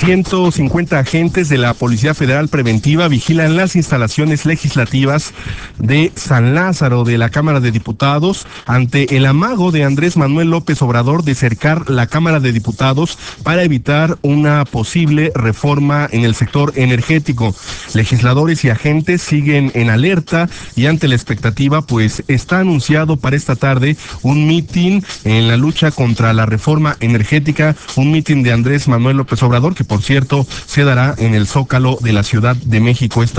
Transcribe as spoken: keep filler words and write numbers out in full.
ciento cincuenta agentes de la Policía Federal Preventiva vigilan las instalaciones legislativas de San Lázaro de la Cámara de Diputados ante el amago de Andrés Manuel López Obrador de cercar la Cámara de Diputados para evitar una posible reforma en el sector energético. Legisladores y agentes siguen en alerta y ante la expectativa, pues está anunciado para esta tarde un mitin en la lucha contra la reforma energética, un mitin de Andrés Manuel López Obrador, que por cierto se dará en el Zócalo de la Ciudad de México esta